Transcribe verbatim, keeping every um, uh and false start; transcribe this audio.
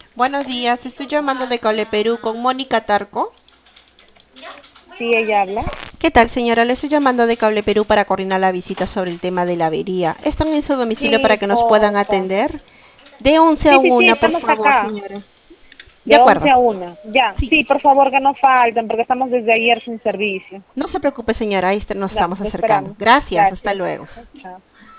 Buenos días, estoy llamando de Cable Perú con Mónica Tarco. Sí, ella habla. ¿Qué tal, señora? Le estoy llamando de Cable Perú para coordinar la visita sobre el tema de la avería. ¿Están en su domicilio para Sí, que nos puedan porfa. atender? De once a Sí, sí, sí, una, por estamos favor, acá. señora. De De once acuerdo. a una. Ya, Sí. sí, por favor, que no falten, porque estamos desde ayer sin servicio. No se preocupe, señora. Ahí est- nos Ya, estamos te acercando. esperamos. Gracias. Hasta Gracias. luego. Chao.